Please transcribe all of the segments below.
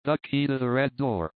The Key to the Red Door.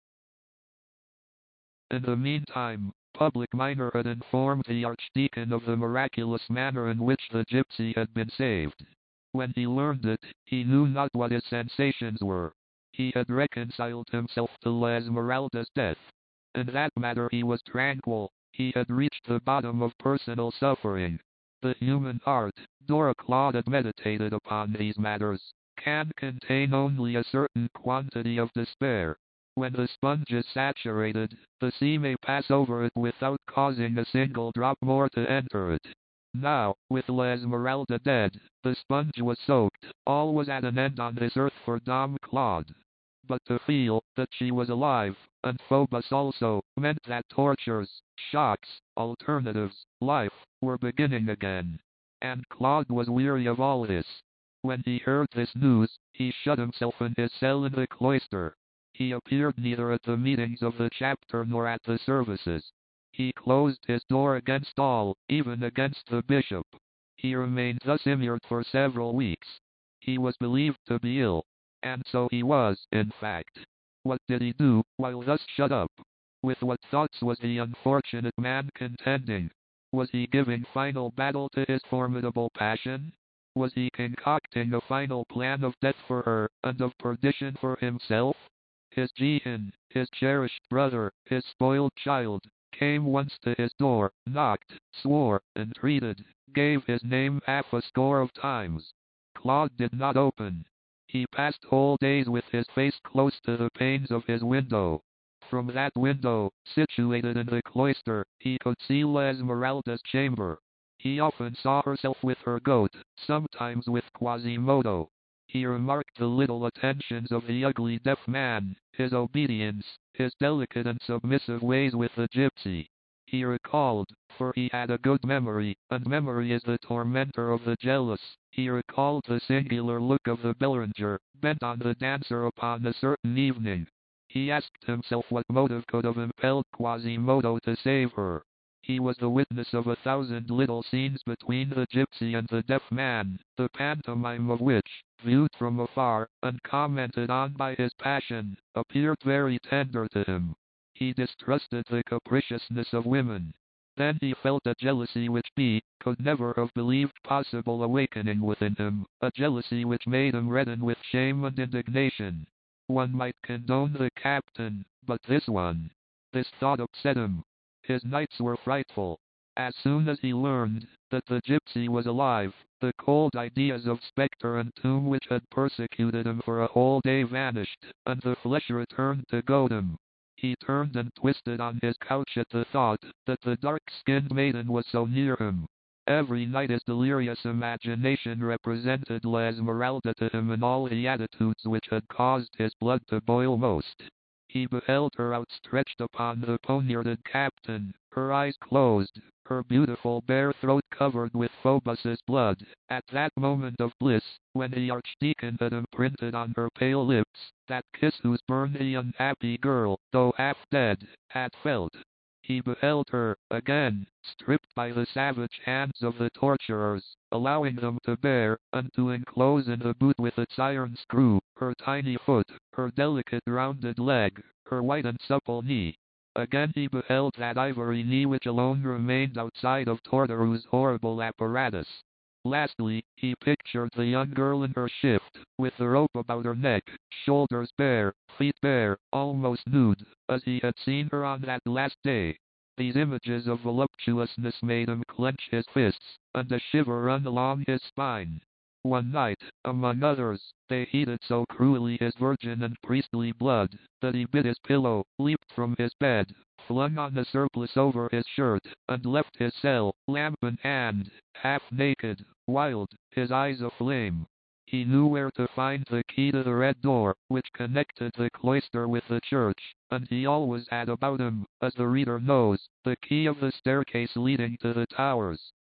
In the meantime, Public Miner had informed the Archdeacon of the miraculous manner in which the gypsy had been saved. When he learned it, he knew not what his sensations were. He had reconciled himself to La Esmeralda's death. In that matter he was tranquil. He had reached the bottom of personal suffering. The human heart, Dora Claude had meditated upon these matters, can contain only a certain quantity of despair. When the sponge is saturated, the sea may pass over it without causing a single drop more to enter it. Now, with La Esmeralda dead, the sponge was soaked. All was at an end on this earth for Dom Claude. But to feel that she was alive, and Phobos also, meant that tortures, shocks, alternatives, life, were beginning again. And Claude was weary of all this. When he heard this news, he shut himself in his cell in the cloister. He appeared neither at the meetings of the chapter nor at the services. He closed his door against all, even against the bishop. He remained thus immured for several weeks. He was believed to be ill. And so he was, in fact. What did he do, while thus shut up? With what thoughts was the unfortunate man contending? Was he giving final battle to his formidable passion? Was he concocting a final plan of death for her, and of perdition for himself? His Jehan, his cherished brother, his spoiled child, came once to his door, knocked, swore, entreated, gave his name half a score of times. Claude did not open. He passed whole days with his face close to the panes of his window. From that window, situated in the cloister, he could see La Esmeralda's chamber. He often saw herself with her goat, sometimes with Quasimodo. He remarked the little attentions of the ugly deaf man, his obedience, his delicate and submissive ways with the gypsy. He recalled, for he had a good memory, and memory is the tormentor of the jealous. He recalled the singular look of the Beranger, bent on the dancer upon a certain evening. He asked himself what motive could have impelled Quasimodo to save her. He was the witness of 1,000 little scenes between the gypsy and the deaf man, the pantomime of which, viewed from afar, and commented on by his passion, appeared very tender to him. He distrusted the capriciousness of women. Then he felt a jealousy which he could never have believed possible awakening within him, a jealousy which made him redden with shame and indignation. One might condone the captain, but this one. This thought upset him. His nights were frightful. As soon as he learned that the gypsy was alive, the cold ideas of spectre and tomb which had persecuted him for a whole day vanished, and the flesh returned to goad him. He turned and twisted on his couch at the thought that the dark-skinned maiden was so near him. Every night his delirious imagination represented La Esmeralda to him in all the attitudes which had caused his blood to boil most. He beheld her outstretched upon the poniarded captain, her eyes closed, her beautiful bare throat covered with Phobos's blood. At that moment of bliss, when the Archdeacon had imprinted on her pale lips that kiss whose burn the unhappy girl, though half dead, had felt, he beheld her, again, stripped by the savage hands of the torturers, allowing them to bear, and to enclose in the boot with its iron screw, her tiny foot, her delicate rounded leg, her white and supple knee. Again he beheld that ivory knee which alone remained outside of Torteru's horrible apparatus. Lastly, he pictured the young girl in her shift, with the rope about her neck, shoulders bare, feet bare, almost nude, as he had seen her on that last day. These images of voluptuousness made him clench his fists, and a shiver run along his spine. One night, among others, they heated so cruelly his virgin and priestly blood, that he bit his pillow, leaped from his bed, flung on the surplice over his shirt, and left his cell, lamp in hand, half naked, wild, his eyes aflame. He knew where to find the key to the red door, which connected the cloister with the church, and he always had about him, as the reader knows, the key of the staircase leading to the towers.